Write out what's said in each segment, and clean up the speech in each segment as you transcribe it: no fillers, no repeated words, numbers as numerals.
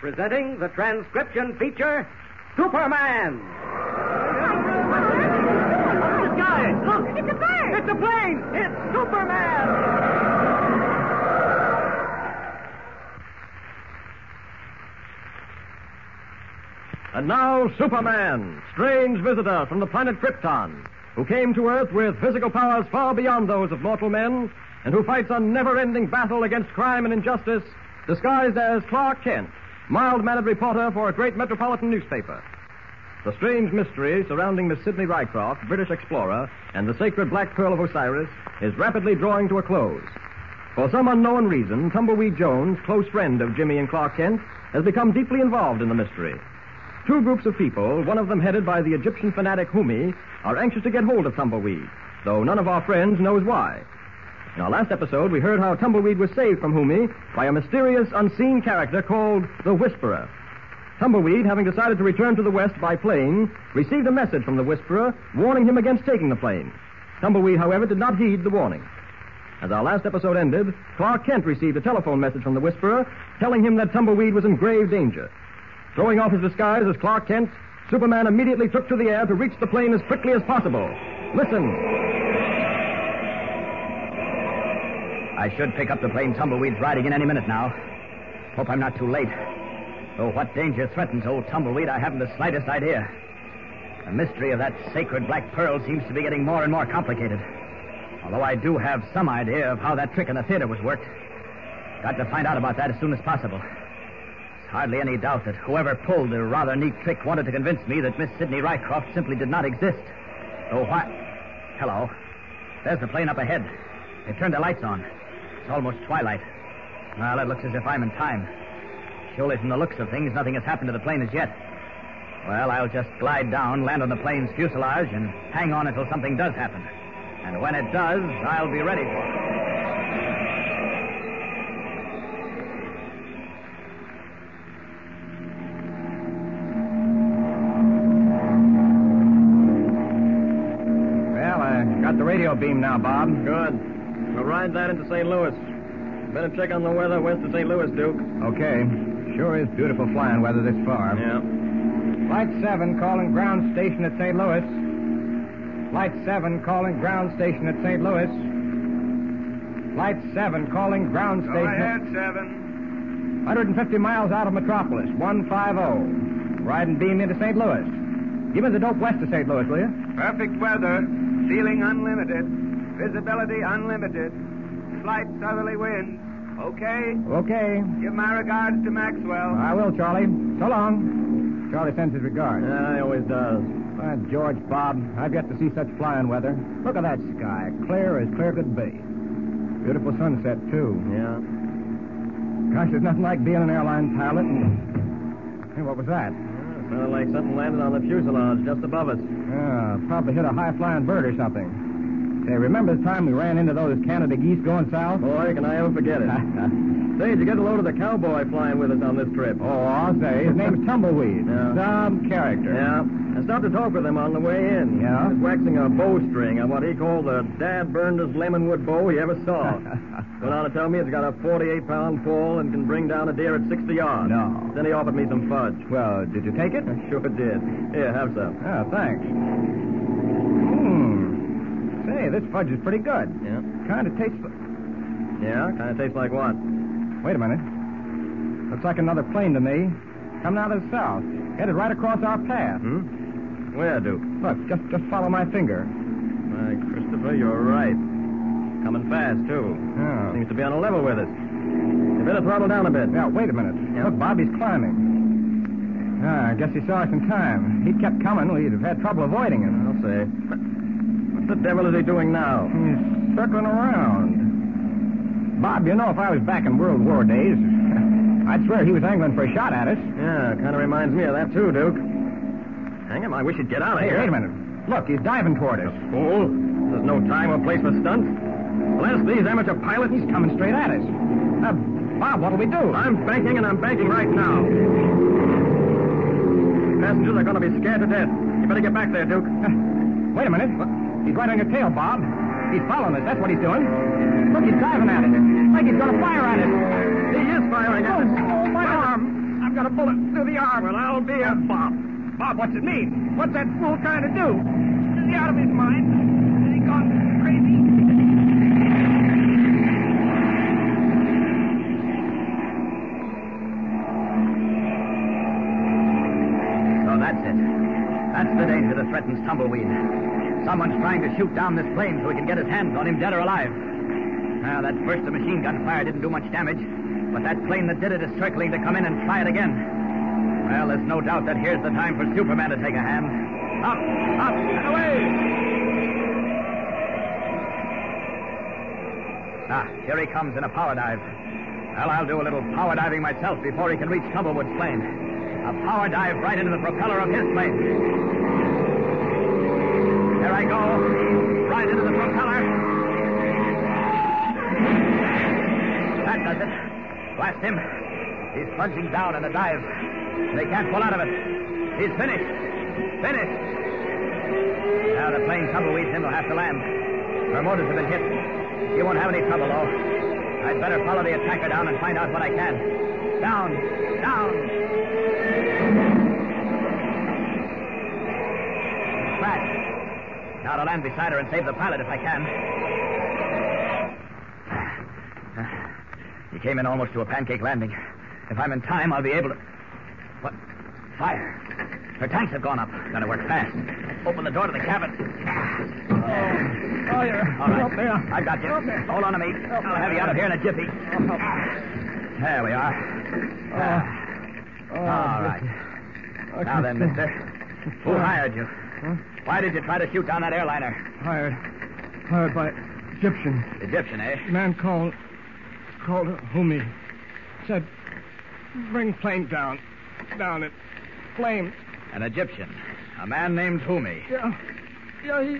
Presenting the transcription feature, Superman. The sky, look! It's a bird! It's a plane! It's Superman! And now, Superman, strange visitor from the planet Krypton, who came to Earth with physical powers far beyond those of mortal men, and who fights a never-ending battle against crime and injustice, disguised as Clark Kent, mild-mannered reporter for a great metropolitan newspaper. The strange mystery surrounding Miss Sidney Rycroft, British explorer, and the sacred Black Pearl of Osiris is rapidly drawing to a close. For some unknown reason, Tumbleweed Jones, close friend of Jimmy and Clark Kent, has become deeply involved in the mystery. Two groups of people, one of them headed by the Egyptian fanatic Humi, are anxious to get hold of Tumbleweed, though none of our friends knows why. In our last episode, we heard how Tumbleweed was saved from Humi by a mysterious, unseen character called the Whisperer. Tumbleweed, having decided to return to the West by plane, received a message from the Whisperer warning him against taking the plane. Tumbleweed, however, did not heed the warning. As our last episode ended, Clark Kent received a telephone message from the Whisperer telling him that Tumbleweed was in grave danger. Throwing off his disguise as Clark Kent, Superman immediately took to the air to reach the plane as quickly as possible. Listen. I should pick up the plane Tumbleweed's riding in any minute now. Hope I'm not too late. Though what danger threatens old Tumbleweed, I haven't the slightest idea. The mystery of that sacred Black Pearl seems to be getting more and more complicated. Although I do have some idea of how that trick in the theater was worked. Got to find out about that as soon as possible. There's hardly any doubt that whoever pulled the rather neat trick wanted to convince me that Miss Sidney Rycroft simply did not exist. Oh, what? Hello. There's the plane up ahead. They turned the lights on. It's almost twilight. Well, it looks as if I'm in time. Surely from the looks of things, nothing has happened to the plane as yet. Well, I'll just glide down, land on the plane's fuselage, and hang on until something does happen. And when it does, I'll be ready for it. Well, I got the radio beam now, Bob. Good. We'll ride that into St. Louis. Better check on the weather west of St. Louis, Duke. Okay. Sure is beautiful flying weather this far. Yeah. Flight 7 calling ground station at St. Louis. Flight 7 calling ground station at St. Louis. Flight 7 calling ground station. Go ahead, 7. 150 miles out of Metropolis, 150. Riding beam into St. Louis. Give me the dope west of St. Louis, will you? Perfect weather. Ceiling unlimited. Visibility unlimited. Slight southerly wind. Okay? Okay. Give my regards to Maxwell. I will, Charlie. So long. Charlie sends his regards. Yeah, he always does. By George, Bob, I've yet to see such flying weather. Look at that sky. Clear as clear could be. Beautiful sunset, too. Yeah. Gosh, there's nothing like being an airline pilot. And... Hey, what was that? Yeah, sounded like something landed on the fuselage just above us. Yeah, probably hit a high-flying bird or something. Hey, remember the time we ran into those Canada geese going south? Boy, can I ever forget it. Say, did you get a load of the cowboy flying with us on this trip? Oh, I'll say. His name's Tumbleweed. Yeah. Some character. Yeah. I stopped to talk with him on the way in. Yeah? He was waxing a bowstring on what he called the dad-burnedest lemonwood bow he ever saw. Went on to tell me it's got a 48-pound pull and can bring down a deer at 60 yards. No. Then he offered me some fudge. Well, did you take it? I sure did. Here, have some. Oh, thanks. Say, this fudge is pretty good. Yeah? Kind of tastes... Yeah? Kind of tastes like what? Wait a minute. Looks like another plane to me. Coming out of the south. Headed right across our path. Where, Duke? Look, just follow my finger. Why, Christopher, you're right. Coming fast, too. Oh. Seems to be on a level with us. You better throttle down a bit. Now, wait a minute. Yeah. Look, Bobby's climbing. I guess he saw us in time. He'd kept coming, we'd have had trouble avoiding him. I'll say. What the devil is he doing now? He's circling around. Bob, you know, if I was back in World War days, I'd swear he was angling for a shot at us. Yeah, kind of reminds me of that, too, Duke. Hang him, I wish he'd get out of here. Wait a minute. Look, he's diving toward us. Fool. There's no time or place for stunts. Bless these amateur pilots. He's coming straight at us. Bob, what'll we do? I'm banking, and I'm banking right now. Passengers are going to be scared to death. You better get back there, Duke. Wait a minute. He's right on your tail, Bob. He's following us. That's what he's doing. Look, he's diving at us. Like he's going to fire at us. He is firing at us. Oh, my arm. I've got got a bullet through the arm. Well, I'll be a... Bob, what's it mean? What's that fool trying to do? Is he out of his mind? Is he gone crazy? So that's it. That's the danger that threatens Tumbleweed. Someone's trying to shoot down this plane so he can get his hands on him, dead or alive. Now, that burst of machine gun fire didn't do much damage, but that plane that did it is circling to come in and try it again. Well, there's no doubt that here's the time for Superman to take a hand. Up, and away! Ah, here he comes in a power dive. Well, I'll do a little power diving myself before he can reach Tumblewood's plane. A power dive right into the propeller of his plane. There I go. Right into the propeller. That does it. Blast him. He's plunging down in a dive. They can't pull out of it. He's finished. Finished. Now the plane Tumbleweed's in will have to land. Her motors have been hit. She won't have any trouble, though. I'd better follow the attacker down and find out what I can. Down. Crash. Now to land beside her and save the pilot if I can. He came in almost to a pancake landing. If I'm in time, I'll be able to... What? Fire. Her tanks have gone up. Gotta work fast. Open the door to the cabin. Oh, you're All right. up there. I've got you. Okay. Hold on to me. I'll have you out of here in a jiffy. There we are. All right. Now then, mister. Who hired you? Huh? Why did you try to shoot down that airliner? Hired by Egyptian. Egyptian, eh? Man called Humi. Said, bring plane down. Down it. Flames. An Egyptian. A man named Humi. Yeah, he...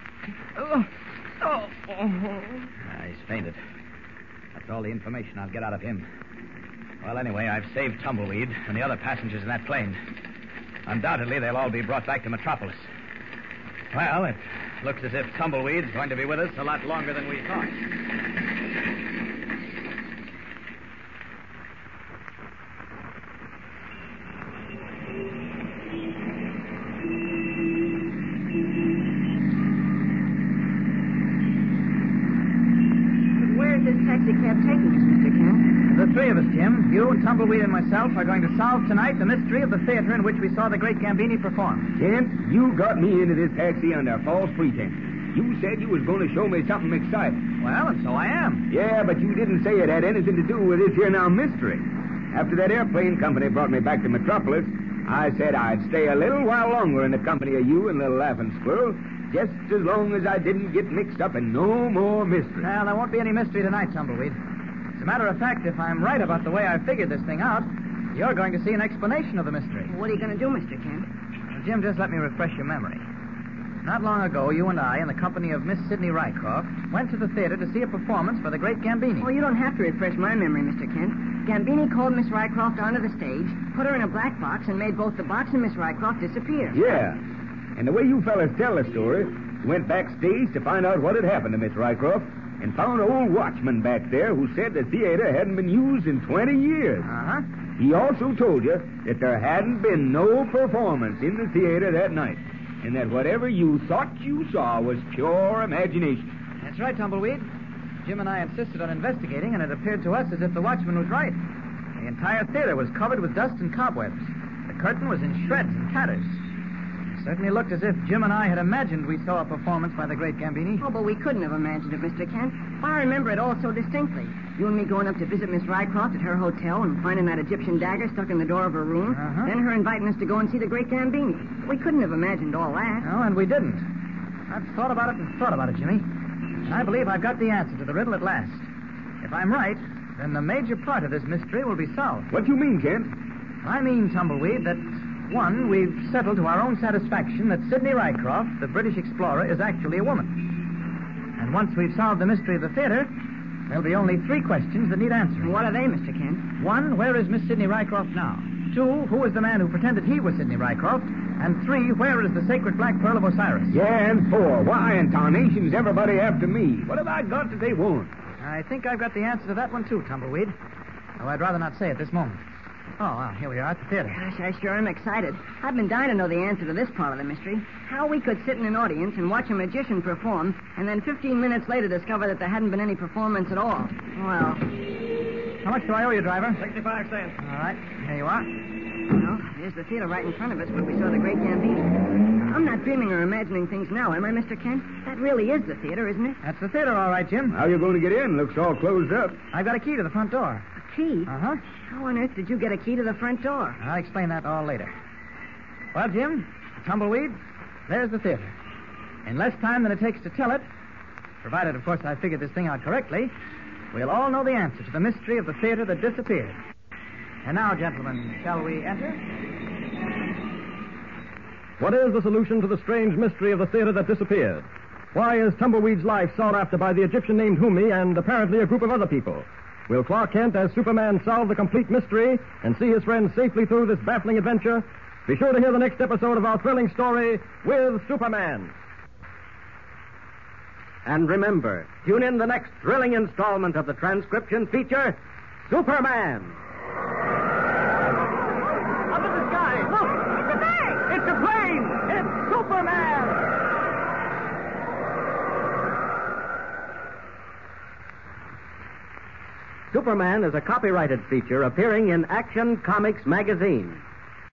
He's fainted. That's all the information I'll get out of him. Well, anyway, I've saved Tumbleweed and the other passengers in that plane. Undoubtedly, they'll all be brought back to Metropolis. Well, it looks as if Tumbleweed's going to be with us a lot longer than we thought. Where's this taxi cab taking us, Mr. Kent? The three of us, Jim, you and Tumbleweed and myself, are going to solve tonight the mystery of the theater in which we saw the great Gambini perform. Kent, you got me into this taxi under false pretense. You said you was going to show me something exciting. Well, and so I am. Yeah, but you didn't say it had anything to do with this here now mystery. After that airplane company brought me back to Metropolis, I said I'd stay a little while longer in the company of you and little Laughing Squirrel, just as long as I didn't get mixed up in no more mystery. Well, there won't be any mystery tonight, Tumbleweed. As a matter of fact, if I'm right about the way I figured this thing out, you're going to see an explanation of the mystery. What are you going to do, Mr. Kent? Well, Jim, just let me refresh your memory. Not long ago, you and I, in the company of Miss Sidney Rycroft, went to the theater to see a performance for the great Gambini. Oh, you don't have to refresh my memory, Mr. Kent. Gambini called Miss Rycroft onto the stage, put her in a black box, and made both the box and Miss Rycroft disappear. Yeah. And the way you fellas tell the story, you went backstage to find out what had happened to Miss Rycroft and found an old watchman back there who said the theater hadn't been used in 20 years. Uh-huh. He also told you that there hadn't been no performance in the theater that night, and that whatever you thought you saw was pure imagination. That's right, Tumbleweed. Jim and I insisted on investigating, and it appeared to us as if the watchman was right. The entire theater was covered with dust and cobwebs. The curtain was in shreds and tatters. It certainly looked as if Jim and I had imagined we saw a performance by the great Gambini. Oh, but we couldn't have imagined it, Mr. Kent. I remember it all so distinctly. You and me going up to visit Miss Rycroft at her hotel and finding that Egyptian dagger stuck in the door of her room. Uh-huh. Then her inviting us to go and see the great Gambini. We couldn't have imagined all that. No, and we didn't. I've thought about it and thought about it, Jimmy. And I believe I've got the answer to the riddle at last. If I'm right, then the major part of this mystery will be solved. What do you mean, Kent? I mean, Tumbleweed, that, one, we've settled to our own satisfaction that Sidney Rycroft, the British explorer, is actually a woman. And once we've solved the mystery of the theater, there'll be only three questions that need answering. What are they, Mr. Kent? One, where is Miss Sidney Rycroft now? Two, who is the man who pretended he was Sidney Rycroft? And three, where is the sacred black pearl of Osiris? Yeah, and four, why in tarnation's everybody after me? What have I got that they won't? I think I've got the answer to that one, too, Tumbleweed. Though I'd rather not say at this moment. Oh, well, here we are at the theater. Gosh, I sure am excited. I've been dying to know the answer to this part of the mystery. How we could sit in an audience and watch a magician perform, and then 15 minutes later discover that there hadn't been any performance at all. Well, How much do I owe you, driver? 65 cents. All right, here you are. well, there's the theater right in front of us where we saw the great Gambino. I'm not dreaming or imagining things now, am I, Mr. Kent? That really is the theater, isn't it? That's the theater, all right, Jim. How you going to get in? Looks all closed up. I've got a key to the front door. A key? Uh-huh. How on earth did you get a key to the front door? I'll explain that all later. Well, Jim, tumbleweed, there's the theater. In less time than it takes to tell it, provided, of course, I figured this thing out correctly, we'll all know the answer to the mystery of the theater that disappeared. And now, gentlemen, shall we enter? What is the solution to the strange mystery of the theater that disappeared? Why is Tumbleweed's life sought after by the Egyptian named Humi and apparently a group of other people? Will Clark Kent, as Superman, solve the complete mystery and see his friends safely through this baffling adventure? Be sure to hear the next episode of our thrilling story with Superman. And remember, tune in the next thrilling installment of the transcription feature, Superman. Up in the sky, look! It's a bird! It's a plane! It's Superman! Superman is a copyrighted feature appearing in Action Comics magazine.